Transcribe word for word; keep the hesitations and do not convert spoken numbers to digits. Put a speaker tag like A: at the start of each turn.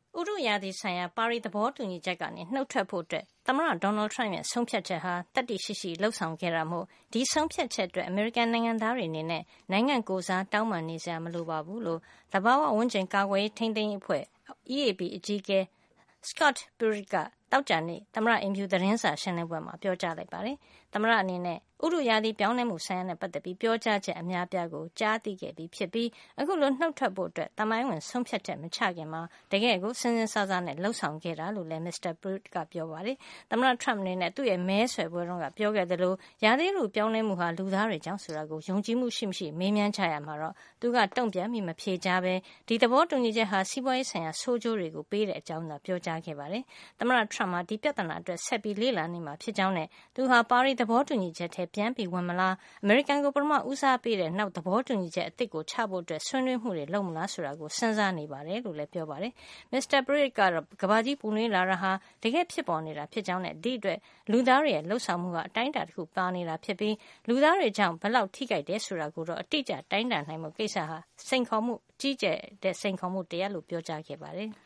A: ဥတုရာသီဆိုင်ရာပါရီသဘောတူညီချက်ကနေနှုတ်ထွက်ဖို့အတွက်သမ္မတဒေါ်နယ်ထရမ့်ရဲ့ဆုံးဖြတ်ချက်ဟာတတ္တိရှိရှိလှုပ်ဆောင်ခဲ့တာမို့ဒီဆုံးဖြတ်ချက်အတွက်အမေရိကန်နိုင်ငံသားတွေအနေနဲ့နိုင်ငံကိုယ်စားတောင်းပန်နေစရာမလိုပါဘူးလို့သဘာဝဝန်းကျင်ကာကွယ်ရေးထိန်းသိမ်းရေးအဖွဲ့ E A B အကြီးအကဲ Scott Pruitt ကတောက်ကြနေ့သမ္မတအိမ်ဖြူသတင်းစာရှင်းလင်းပွဲမှာပြောကြားလိုက်ပါတယ်။သမ္မတအနေနဲ့ဥတုရာသီပြောင်းလဲမှုဆိုင်ရာနဲ့ပတ်သက်ပြီးပြောကြားချက်အများပြားကိုကြားသိခဲ့ပြီးဖြစ်ပြီးအခုလိုနှုတ်ထွက်ဖို့အတွက်တမိုင်းဝင်ဆုံးဖြတ်ချက်မချခင်မှာတကယ်ကိုစဉ်းစဉ်းစားစားနဲ့လှုပ်ဆောင်ခဲ့တာလို့လည်း မစ္စတာ Pruitt ကပြောပါတယ်။သမ္မတ Trump အနေနဲ့သူ့ရဲ့မဲဆွယ်ပွဲတုန်းကပြောခဲ့သလိုရာသီဥတုပြောင်းလဲမှုဟာလူသားတွေကြောင့်ဆိုတာကိုယုံကြည်မှုရှိမရှိမေးမြန်းကြရမှာတော့သူကတုံ့ပြန်ပြီးမဖြေကြားပဲဒီသဘောတူညီချက်ဟာစီးပွားရေးဆိုင်ရာဆိုးကျိုးတွေကိုပေးတဲ့အကြောင်းသာပြောကြားခဲ့ပါတယ်။သမ္မတ Trump ဟာဒီပြဿနာအတွက်ဆက်ပြီးလေ့လာနေမှာဖြစ်ကြောင်းနဲ့သူဟာပါရီသဘောတူညီချက်ထဲပြန်ပြီးဝင်မလားအမေရိကန်ကိုပထမဦးစားပေးတဲ့နောက်သဘောတူညီချက်အသစ်ကိုချဖို့အတွက်ဆွေးနွေးမှုတွေလုပ်မလားဆိုတာကိုစဉ်းစားနေပါတယ်လို့လည်းပြောပါတယ်။ မစ္စတာ Pruitt ကတော့ကမ္ဘာကြီးပူနွေးလာတာဟာတကယ်ဖြစ်ပေါ်နေတာဖြစ်ကြောင်းနဲ့ဒီအတွက်လူသားတွေရဲ့လှုပ်ဆောင်မှုဟာအတိုင်းအတာတစ်ခုပါနေတာဖြစ်ပြီးလူသားတွေကြောင့်ဘယ်လောက်ထိခိုက်တယ်ဆိုတာကိုတော့အတိအကျတိုင်းတာနိုင်မှုကိစ္စဟာစိန်ခေါ်မှုကြီးကျယ်တဲ့စိန်ခေါ်မှုတရားလို့ပြောကြားခဲ့ပါတယ်။